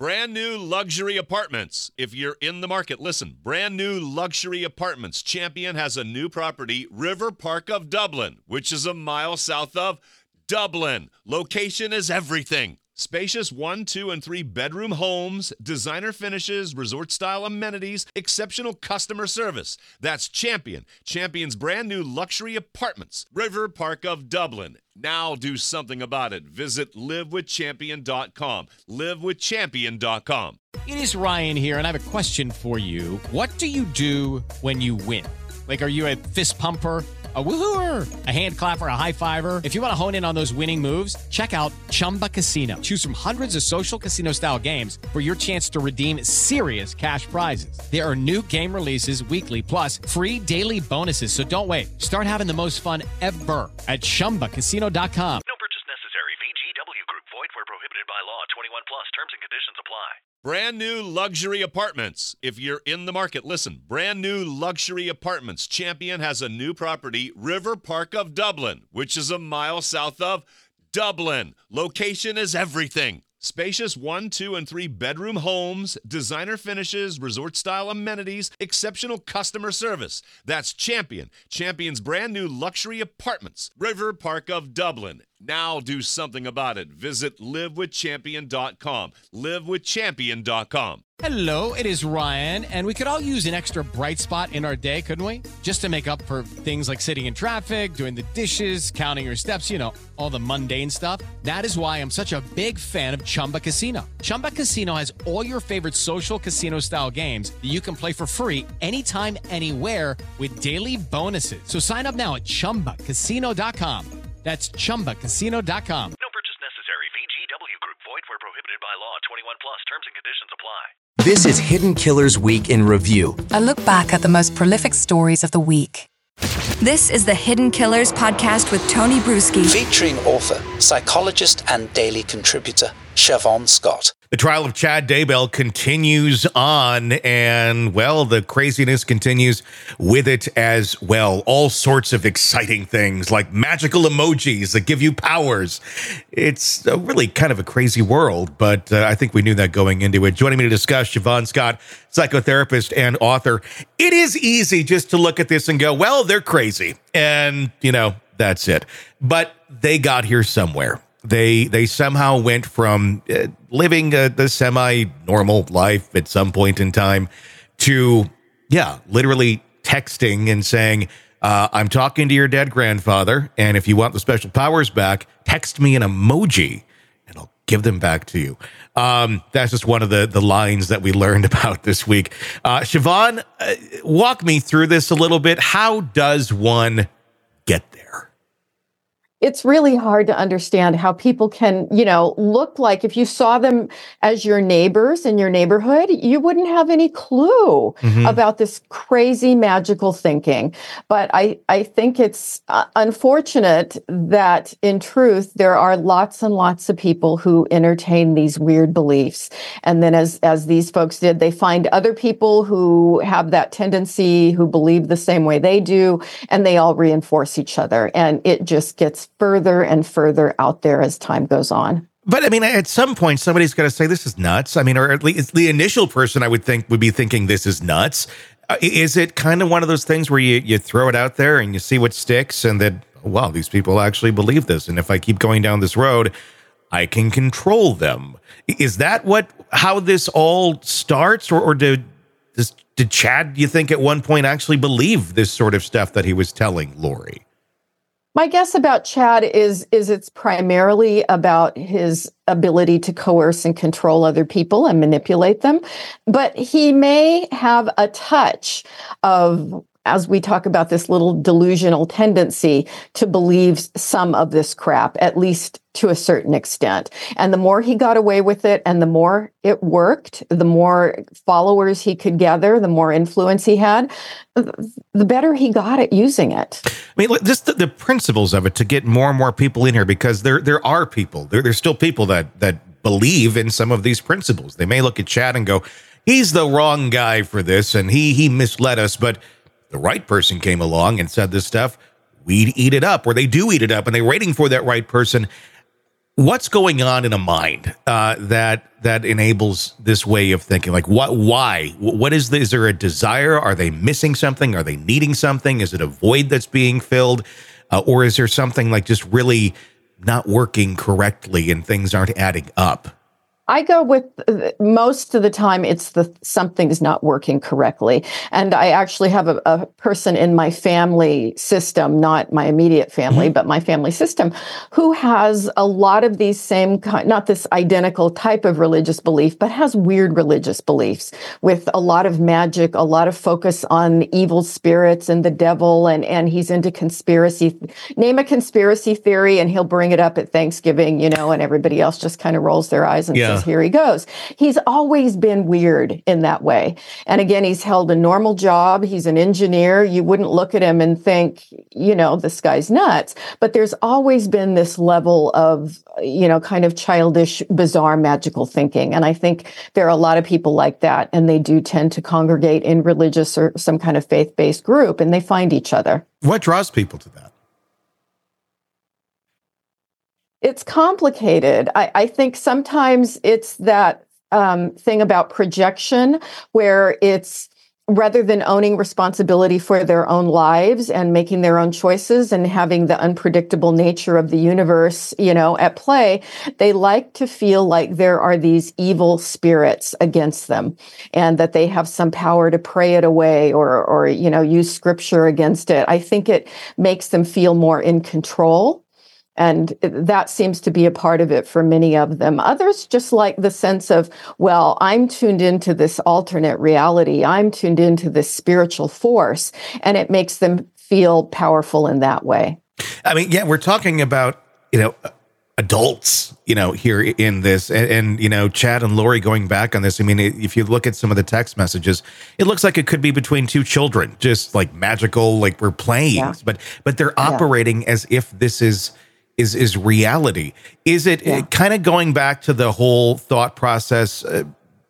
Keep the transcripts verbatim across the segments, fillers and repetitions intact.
Brand new luxury apartments. If you're in the market, listen. Brand new luxury apartments. Champion has a new property, River Park of Dublin, which is a mile south of Dublin. Location is everything. Spacious one, two, and three bedroom homes, designer finishes, resort-style amenities, exceptional customer service. That's Champion. Champion's brand new luxury apartments. River Park of Dublin. Now do something about it. Visit live with champion dot com. live with champion dot com. It is Ryan here, and I have a question for you. What do you do when you win? Like, are you a fist pumper, a woohooer, a hand clapper, a high fiver? If you want to hone in on those winning moves, check out Chumba Casino. Choose from hundreds of social casino style games for your chance to redeem serious cash prizes. There are new game releases weekly, plus free daily bonuses. So don't wait. Start having the most fun ever at chumba casino dot com. No purchase necessary. V G W Group. Void where prohibited by law. twenty-one plus. Terms and conditions apply. Brand new luxury apartments. If you're in the market, listen. Brand new luxury apartments. Champion has a new property, River Park of Dublin, which is a mile south of Dublin. Location is everything. Spacious one, two, and three bedroom homes, designer finishes, resort-style amenities, exceptional customer service. That's Champion. Champion's brand new luxury apartments. River Park of Dublin. Now do something about it. Visit live with champion dot com. live with champion dot com. Hello, it is Ryan, and we could all use an extra bright spot in our day, couldn't we? Just to make up for things like sitting in traffic, doing the dishes, counting your steps, you know, all the mundane stuff. That is why I'm such a big fan of Chumba Casino. Chumba Casino has all your favorite social casino-style games that you can play for free anytime, anywhere with daily bonuses. So sign up now at chumba casino dot com. That's chumba casino dot com. No purchase necessary. V G W Group. Void where prohibited by law. twenty-one plus. Terms and conditions apply. This is Hidden Killers Week in Review. A look back at the most prolific stories of the week. This is the Hidden Killers podcast with Tony Bruschi. Featuring author, psychologist, and daily contributor, Siobhan Scott. The trial of Chad Daybell continues on, and, well, the craziness continues with it as well. All sorts of exciting things, like magical emojis that give you powers. It's a really kind of a crazy world, but uh, I think we knew that going into it. Joining me to discuss, Siobhan Scott, psychotherapist and author. It is easy just to look at this and go, well, they're crazy, and, you know, that's it. But they got here somewhere. They they somehow went from uh, living a, the semi-normal life at some point in time to, yeah, literally texting and saying, uh, I'm talking to your dead grandfather, and if you want the special powers back, text me an emoji, and I'll give them back to you. Um, that's just one of the, the lines that we learned about this week. Uh, Siobhan, uh, walk me through this a little bit. How does one get there? It's really hard to understand how people can, you know, look like if you saw them as your neighbors in your neighborhood, you wouldn't have any clue mm-hmm. about this crazy magical thinking. But I, I think it's uh, unfortunate that in truth, there are lots and lots of people who entertain these weird beliefs. And then as, as these folks did, they find other people who have that tendency, who believe the same way they do, and they all reinforce each other. And it just gets further and further out there as time goes on. But I mean, at some point, somebody's got to say this is nuts. I mean, or at least the initial person I would think would be thinking this is nuts. Uh, is it kind of one of those things where you, you throw it out there and you see what sticks and then, wow, these people actually believe this. And if I keep going down this road, I can control them. Is that what how this all starts? Or, or did, does, did Chad, you think, at one point actually believe this sort of stuff that he was telling Lori? My guess about Chad is, is it's primarily about his ability to coerce and control other people and manipulate them. But he may have a touch of, as we talk about this little delusional tendency to believe some of this crap, at least to a certain extent. And the more he got away with it and the more it worked, the more followers he could gather, the more influence he had, the better he got at using it. I mean, just the, the principles of it to get more and more people in here, because there there are people, there, there's still people that that believe in some of these principles. They may look at Chad and go, he's the wrong guy for this, and he he misled us, but the right person came along and said this stuff, we'd eat it up, or they do eat it up, and they're waiting for that right person. What's going on in a mind uh, that that enables this way of thinking? Like, what? Why? What is the, is there a desire? Are they missing something? Are they needing something? Is it a void that's being filled, uh, or is there something like just really not working correctly and things aren't adding up? I go with uh, most of the time it's the something's not working correctly. And I actually have a, a person in my family system, not my immediate family, mm-hmm. but my family system, who has a lot of these same kind, not this identical type of religious belief, but has weird religious beliefs with a lot of magic, a lot of focus on evil spirits and the devil. And, and he's into conspiracy. Name a conspiracy theory and he'll bring it up at Thanksgiving, you know, and everybody else just kind of rolls their eyes and yeah. says, here he goes. He's always been weird in that way. And again, he's held a normal job. He's an engineer. You wouldn't look at him and think, you know, this guy's nuts. But there's always been this level of, you know, kind of childish, bizarre, magical thinking. And I think there are a lot of people like that. And they do tend to congregate in religious or some kind of faith-based group, and they find each other. What draws people to that? It's complicated. I, I think sometimes it's that um, thing about projection where it's rather than owning responsibility for their own lives and making their own choices and having the unpredictable nature of the universe, you know, at play, they like to feel like there are these evil spirits against them and that they have some power to pray it away or, or, you know, use scripture against it. I think it makes them feel more in control. And that seems to be a part of it for many of them. Others just like the sense of, well, I'm tuned into this alternate reality. I'm tuned into this spiritual force, and it makes them feel powerful in that way. I mean, yeah, we're talking about, you know, adults, you know, here in this, and, and, you know, Chad and Lori going back on this. I mean, if you look at some of the text messages, it looks like it could be between two children, just like magical, like we're playing, yeah. but, but they're operating yeah. as if this is, is is reality. Is it yeah. kind of going back to the whole thought process uh,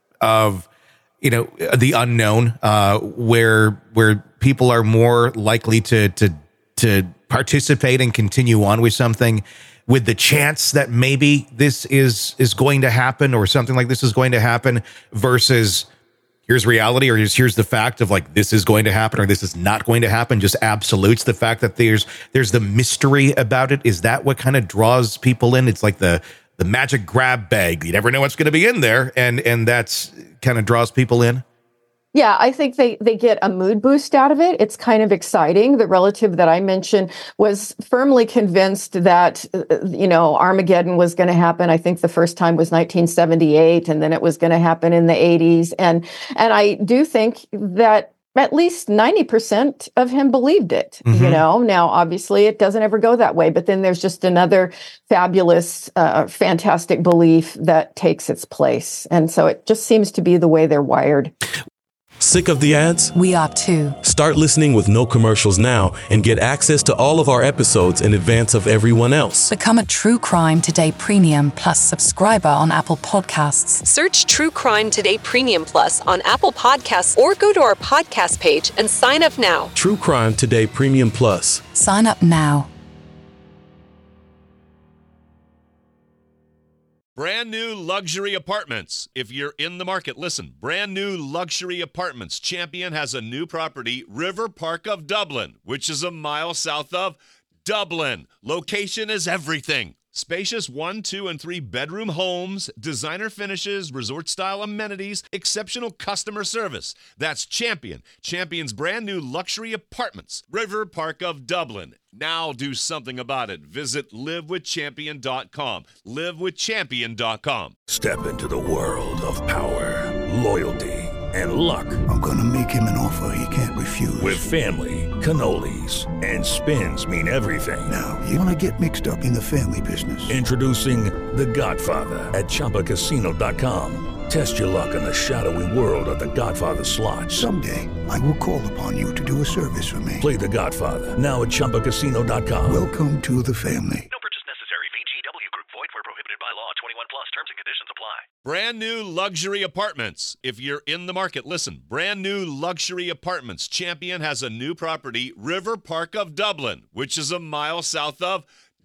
of, you know, the unknown, uh, where where people are more likely to to to participate and continue on with something with the chance that maybe this is is going to happen or something like this is going to happen versus here's reality, or here's, here's the fact of like, this is going to happen, or this is not going to happen, just absolutes. The fact that there's, there's the mystery about it. Is that what kind of draws people in? It's like the, the magic grab bag. You never know what's going to be in there. And, and that's kind of draws people in. Yeah, I think they, they get a mood boost out of it. It's kind of exciting. The relative that I mentioned was firmly convinced that, uh, you know, Armageddon was going to happen. I think the first time was nineteen seventy-eight, and then it was going to happen in the eighties. And, and I do think that at least ninety percent of him believed it, mm-hmm. you know. Now, obviously, it doesn't ever go that way. But then there's just another fabulous, uh, fantastic belief that takes its place. And so it just seems to be the way they're wired. Sick of the ads? We are too. Start listening with no commercials now and get access to all of our episodes in advance of everyone else. Become a True Crime Today Premium Plus subscriber on Apple Podcasts. Search True Crime Today Premium Plus on Apple Podcasts or go to our podcast page and sign up now. True Crime Today Premium Plus. Sign up now. Brand new luxury apartments. If you're in the market, listen. Brand new luxury apartments. Champion has a new property, River Park of Dublin, which is a mile south of Dublin. Location is everything. Spacious one, two, and three bedroom homes, designer finishes, resort-style amenities, exceptional customer service. That's Champion. Champion's brand new luxury apartments, River Park of Dublin. Now do something about it. Visit live with champion dot com. live with champion dot com. Step into the world of power, loyalty, and luck. I'm gonna make him an offer he can't refuse. With family, cannolis, and spins mean everything. Now, you wanna get mixed up in the family business. Introducing The Godfather at chumba casino dot com. Test your luck in the shadowy world of The Godfather slot. Someday, I will call upon you to do a service for me. Play The Godfather, now at chumba casino dot com. Welcome to the family. No purchase necessary. V G W Group. Void where prohibited by law. twenty-one plus. Terms and conditions apply. Brand new luxury apartments. If you're in the market, listen. Brand new luxury apartments. Champion has a new property, River Park of Dublin, which is a mile south of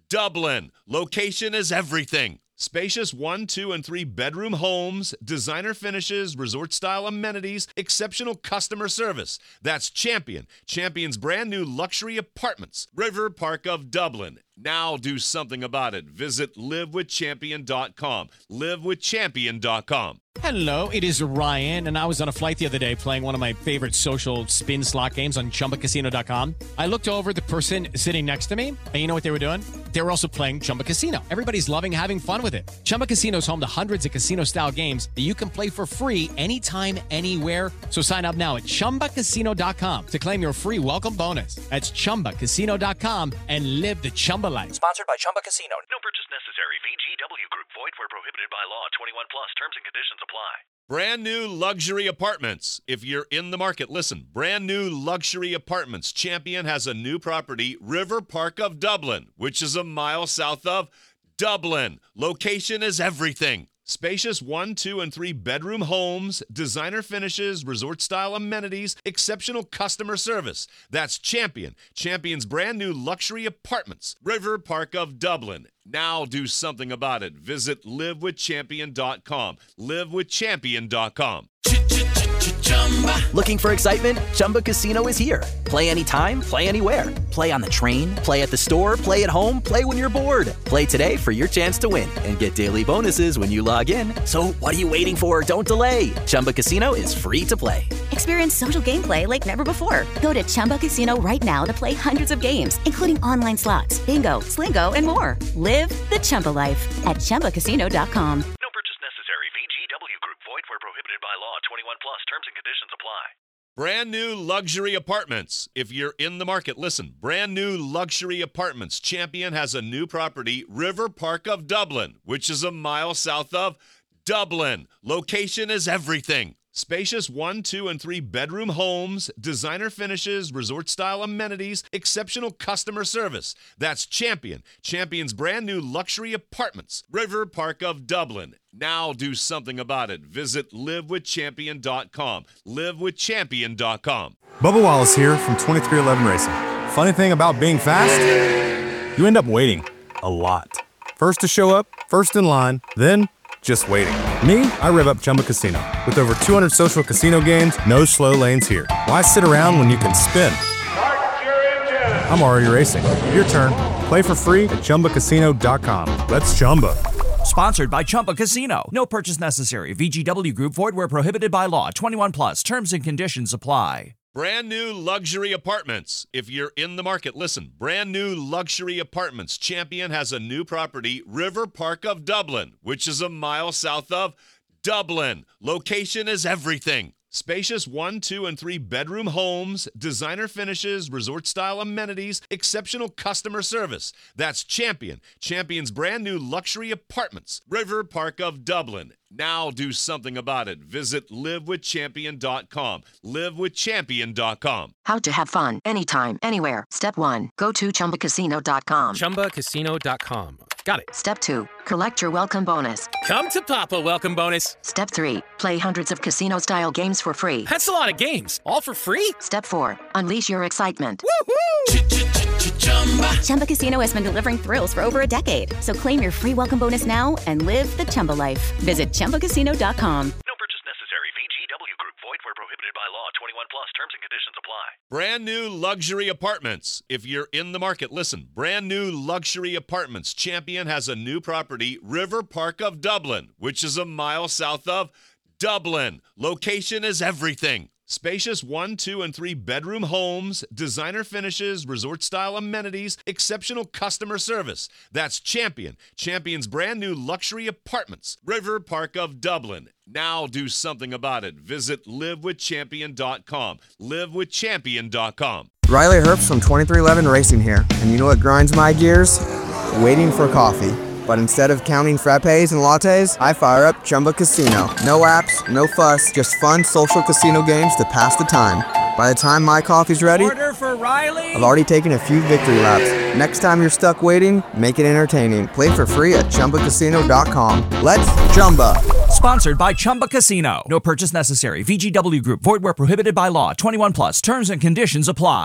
Dublin. Location is everything. Spacious one, two, and three bedroom homes, designer finishes, resort-style amenities, exceptional customer service. That's Champion. Champion's brand new luxury apartments. River Park of Dublin. Now do something about it. Visit live with champion dot com. live with champion dot com. Hello, it is Ryan, and I was on a flight the other day playing one of my favorite social spin slot games on chumba casino dot com. I looked over at the person sitting next to me, and you know what they were doing? They were also playing Chumba Casino. Everybody's loving having fun with it. Chumba Casino is home to hundreds of casino-style games that you can play for free anytime, anywhere. So sign up now at chumba casino dot com to claim your free welcome bonus. That's chumba casino dot com and live the Chumba life. Sponsored by Chumba Casino. No purchase necessary. V G W Group. Void where prohibited by law. twenty-one plus. Terms and conditions apply. Brand new luxury apartments. If you're in the market, listen. Brand new luxury apartments. Champion has a new property, River Park of Dublin, which is a mile south of Dublin. Location is everything. Spacious one, two, and three bedroom homes, designer finishes, resort-style amenities, exceptional customer service. That's Champion. Champion's brand new luxury apartments. River Park of Dublin. Now do something about it. Visit live with champion dot com. live with champion dot com. Looking for excitement? Chumba Casino is here. Play anytime, play anywhere. Play on the train, play at the store, play at home, play when you're bored. Play today for your chance to win and get daily bonuses when you log in. So what are you waiting for? Don't delay. Chumba Casino is free to play. Experience social gameplay like never before. Go to Chumba Casino right now to play hundreds of games, including online slots, bingo, Slingo, and more. Live the Chumba life at chumba casino dot com. No purchase necessary. V G W Group. Void where prohibited by law. twenty-one plus. Terms and conditions apply. Brand new luxury apartments. If you're in the market, listen. Brand new luxury apartments. Champion has a new property, River Park of Dublin, which is a mile south of Dublin. Location is everything. Spacious one, two, and three bedroom homes, designer finishes, resort-style amenities, exceptional customer service. That's Champion. Champion's brand new luxury apartments. River Park of Dublin. Now do something about it. Visit live with champion dot com. live with champion dot com. Bubba Wallace here from twenty-three eleven Racing. Funny thing about being fast, you end up waiting a lot. First to show up, first in line, then just waiting. Me, I rev up Chumba Casino. With over two hundred social casino games, no slow lanes here. Why sit around when you can spin? I'm already racing. Your turn. Play for free at chumba casino dot com. Let's Chumba. Sponsored by Chumba Casino. No purchase necessary. V G W Group. Void where prohibited by law. twenty-one plus. Terms and conditions apply. Brand new luxury apartments. If you're in the market, listen. Brand new luxury apartments. Champion has a new property, River Park of Dublin, which is a mile south of Dublin. Location is everything. Spacious one, two, and three bedroom homes, designer finishes, resort-style amenities, exceptional customer service. That's Champion. Champion's brand new luxury apartments. River Park of Dublin. Now do something about it. Visit live with champion dot com. live with champion dot com. How to have fun anytime, anywhere. Step one, go to chumba casino dot com. chumba casino dot com. Got it. Step two, collect your welcome bonus. Come to Papa welcome bonus. Step three, play hundreds of casino-style games for free. That's a lot of games. All for free? Step four, unleash your excitement. Chumba. Chumba Casino has been delivering thrills for over a decade. So claim your free welcome bonus now and live the Chumba life. Visit chumba casino dot com. No purchase necessary. V G W Group. Void where prohibited by law. twenty-one plus. Terms and conditions apply. Brand new luxury apartments. If you're in the market, listen. Brand new luxury apartments. Champion has a new property, River Park of Dublin, which is a mile south of Dublin. Location is everything. Spacious one, two, and three bedroom homes, designer finishes, resort-style amenities, exceptional customer service. That's Champion. Champion's brand new luxury apartments. River Park of Dublin. Now do something about it. Visit live with champion dot com. live with champion dot com. Riley Herbst from twenty-three eleven Racing here. And you know what grinds my gears? Waiting for coffee. But instead of counting frappes and lattes, I fire up Chumba Casino. No apps, no fuss, just fun social casino games to pass the time. By the time my coffee's ready, Order for Riley. I've already taken a few victory laps. Next time you're stuck waiting, make it entertaining. Play for free at chumba casino dot com. Let's Chumba. Sponsored by Chumba Casino. No purchase necessary. V G W Group. Void where prohibited by law. twenty-one plus. Terms and conditions apply.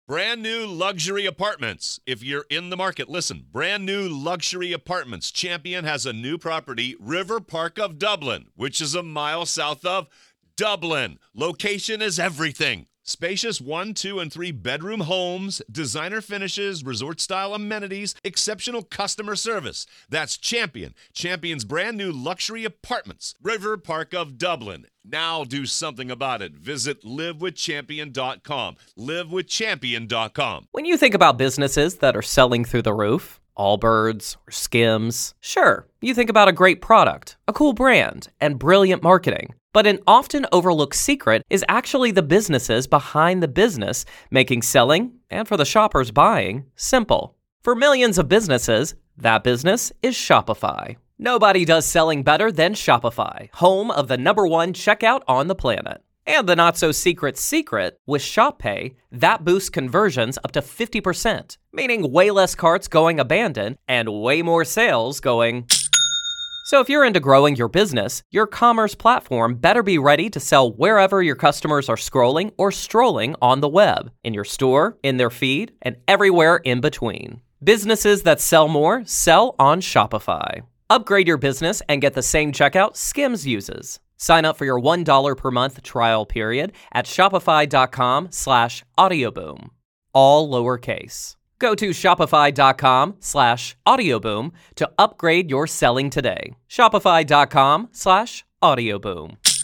Brand new luxury apartments. If you're in the market, listen. Brand new luxury apartments. Champion has a new property, River Park of Dublin, which is a mile south of Dublin. Location is everything. Spacious one, two, and three bedroom homes, designer finishes, resort-style amenities, exceptional customer service. That's Champion. Champion's brand new luxury apartments, River Park of Dublin. Now do something about it. Visit live with champion dot com. live with champion dot com. When you think about businesses that are selling through the roof, Allbirds or Skims, sure, you think about a great product, a cool brand, and brilliant marketing. But an often overlooked secret is actually the businesses behind the business, making selling, and for the shoppers buying, simple. For millions of businesses, that business is Shopify. Nobody does selling better than Shopify, home of the number one checkout on the planet. And the not-so-secret secret, with Shop Pay, that boosts conversions up to fifty percent, meaning way less carts going abandoned and way more sales going... So if you're into growing your business, your commerce platform better be ready to sell wherever your customers are scrolling or strolling on the web, in your store, in their feed, and everywhere in between. Businesses that sell more sell on Shopify. Upgrade your business and get the same checkout Skims uses. Sign up for your one dollar per month trial period at shopify.com slash audioboom. All lowercase. Go to shopify.com slash audioboom to upgrade your selling today. Shopify.com slash audioboom.